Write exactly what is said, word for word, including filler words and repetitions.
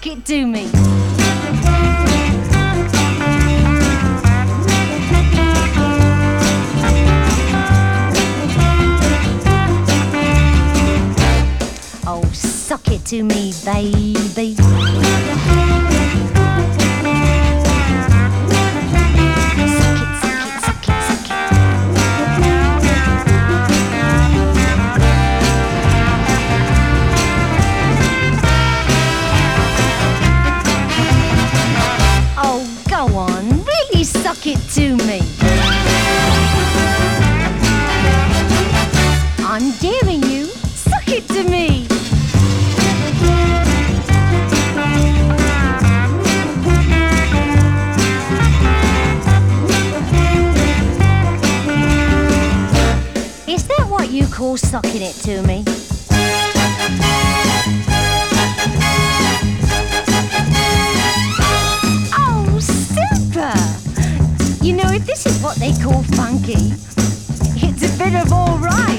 suck it to me. Oh, suck it to me, baby. Suck it to me. I'm daring you. Suck it to me. Is that what you call sucking it to me? Oh, super! You know, if this is what they call funky, it's a bit of all right.